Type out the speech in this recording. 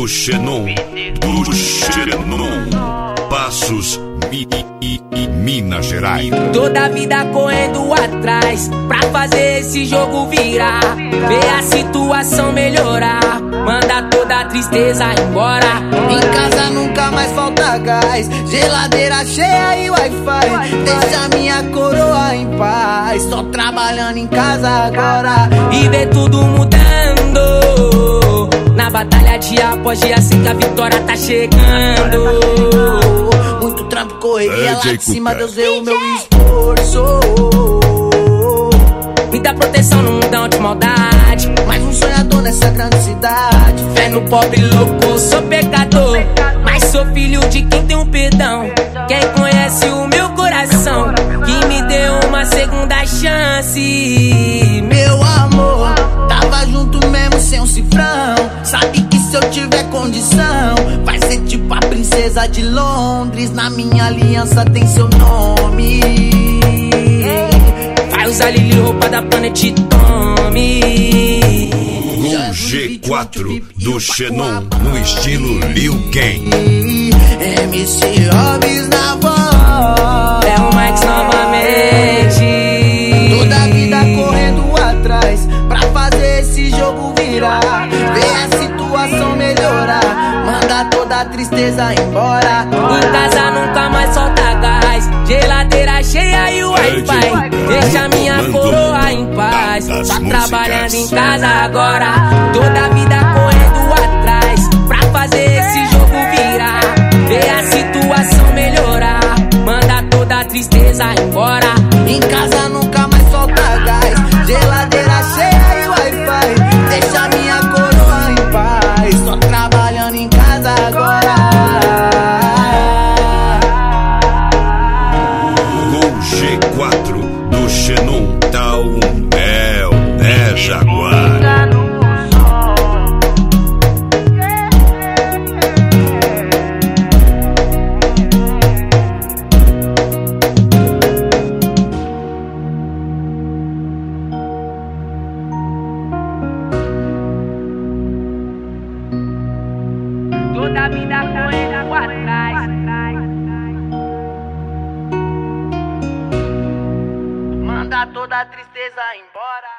do Xenon, Passos, Minas Gerais. Toda vida correndo atrás pra fazer esse jogo virar, ver a situação melhorar, manda toda a tristeza embora. Em casa nunca mais falta gás, geladeira cheia e Wi-Fi. Deixa minha coroa em paz, só trabalhando em casa agora. E ver tudo mudando na batalha dia após dia, assim que a vitória tá chegando. Muito trampo, correria lá de cima, Deus vê o meu esforço. Muita proteção no mundão de maldade, mais um sonhador nessa grande cidade. Fé no pobre louco, sou pecador, mas sou filho de quem tem um perdão. Quem conhece o meu coração, que me deu uma segunda chance. Meu amor, tava junto mesmo sem um cifrão. Sabe que se eu tiver condição, vai ser tipo a princesa de Londres. Na minha aliança tem seu nome. Vai usar Lili, roupa da Planet Tommy. Gol G4 do Xenon, no estilo Liu Kang. MC Hobbs na voz, é o Max novamente. Toda a vida correndo atrás pra fazer esse jogo virar, ver a situação melhorar, manda toda a tristeza embora. Em casa nunca mais falta gás, geladeira cheia e Wi-Fi. Deixa minha coroa em paz, só trabalhando em casa agora. Toda a vida correndo atrás pra fazer esse jogo virar, ver a situação melhorar, manda toda a tristeza embora. Em casa nunca mais falta gás, geladeira cheia e Wi-Fi. Deixa minha coroa em paz, só trabalhando em casa agora. Gol G4 do Xenon, tá um mel, né, Jaguar? Toda a vida correndo atrás, manda toda a tristeza embora.